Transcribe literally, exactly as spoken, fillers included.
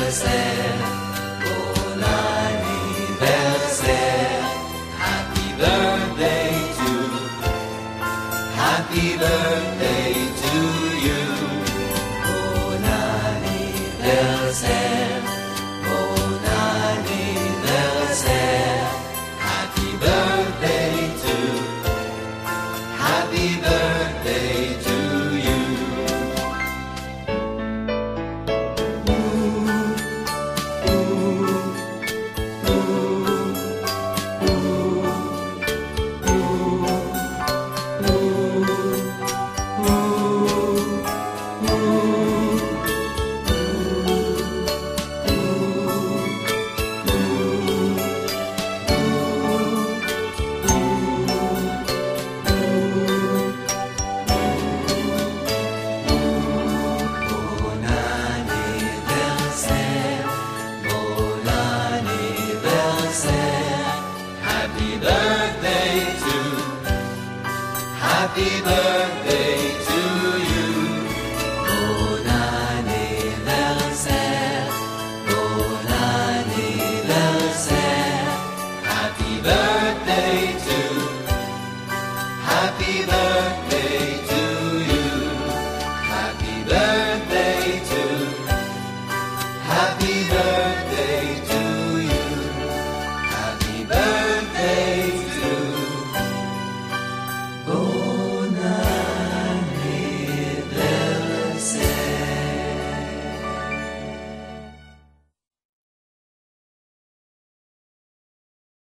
anniversaire, bon anniversaire. Happy birthday to, happy birthday to you. Bon anniversaire, bon anniversaire. Happy birthday to, happy birthday to you. Bon anniversaire, bon anniversaire. Happy birthday to, happy birthday.